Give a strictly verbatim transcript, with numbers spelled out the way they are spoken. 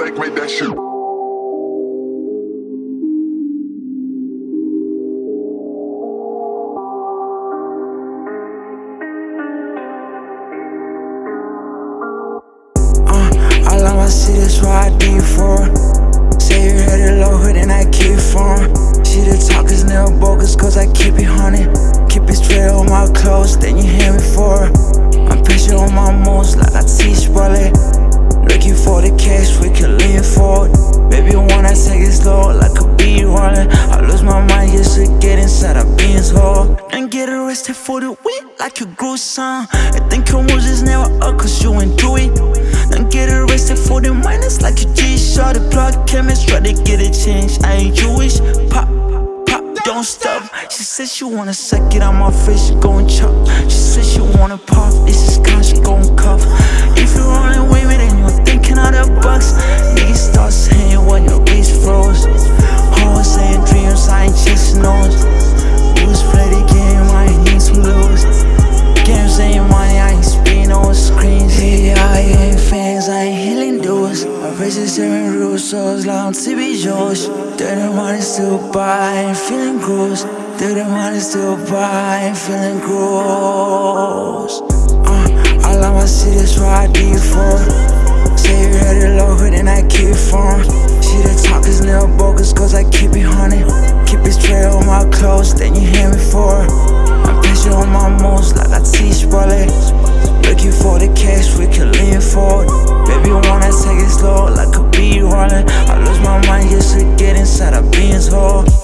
fake made that shit. All of my city, that's why I do for. Say you heard it low, hood and I keep it for. See the talk is never bogus, cause I keep it honey. Keep it straight on my clothes, then you hear me for. I'm patient on my moves like I teach ballet. Looking for the cash, we can lean forward. Baby, when I take it slow, like a beat rolling. I lose my mind just to get inside a beans hole. And get arrested for the win, like a groove son. I think your moves is never up, cause you ain't do it. Don't get arrested for the minus like a G-shot. The plug chemist try to get a change. I ain't Jewish. Pop, pop, don't stop. She said she wanna suck it on my face, she gon' chop. She said she wanna pop, this is kind, she gon' cuff. If you're rolling with me, then you're thinking out the box. Niggas start saying when your wrist froze. Hoes saying dreams, I ain't chasing those. Lose, play the game, I ain't need to lose. Games ain't money, I ain't spinning on screens. Hey, I ain't fans, I ain't healing doors. I registering rules, so it's long to be Josh. Dirty money still buy, I ain't feeling gross. Dirty money still buy, I ain't feeling gross. Uh, all of my city, that's why I do it for. Say you heard it low, hood and I keep it for. See the talk is never bogus, cause I keep it honey. Keep it straight on my clothes, then you hear me for. I'm patient on my moves like I teach ballet. Looking for the cash, we can lean forward. Baby, when I take it slow like a beat rolling. I lose my mind just to get inside a beans hole.